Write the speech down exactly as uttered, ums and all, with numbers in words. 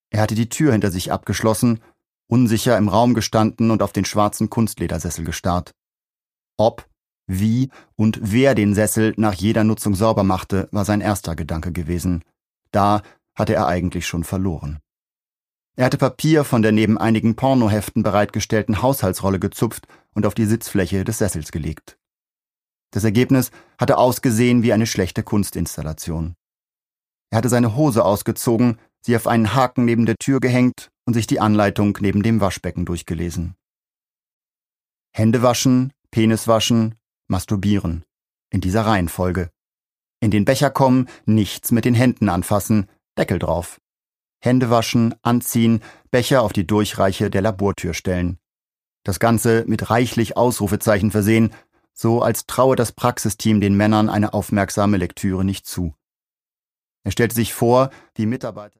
Er hatte die Tür hinter sich abgeschlossen, unsicher im Raum gestanden und auf den schwarzen Kunstledersessel gestarrt. Ob, wie und wer den Sessel nach jeder Nutzung sauber machte, war sein erster Gedanke gewesen. Da hatte er eigentlich schon verloren. Er hatte Papier von der neben einigen Pornoheften bereitgestellten Haushaltsrolle gezupft und auf die Sitzfläche des Sessels gelegt. Das Ergebnis hatte ausgesehen wie eine schlechte Kunstinstallation. Er hatte seine Hose ausgezogen, sie auf einen Haken neben der Tür gehängt und sich die Anleitung neben dem Waschbecken durchgelesen. Hände waschen, Penis waschen, masturbieren. In dieser Reihenfolge. In den Becher kommen, nichts mit den Händen anfassen, Deckel drauf. Hände waschen, anziehen, Becher auf die Durchreiche der Labortür stellen. Das Ganze mit reichlich Ausrufezeichen versehen, so als traue das Praxisteam den Männern eine aufmerksame Lektüre nicht zu. Er stellte sich vor, wie Mitarbeiter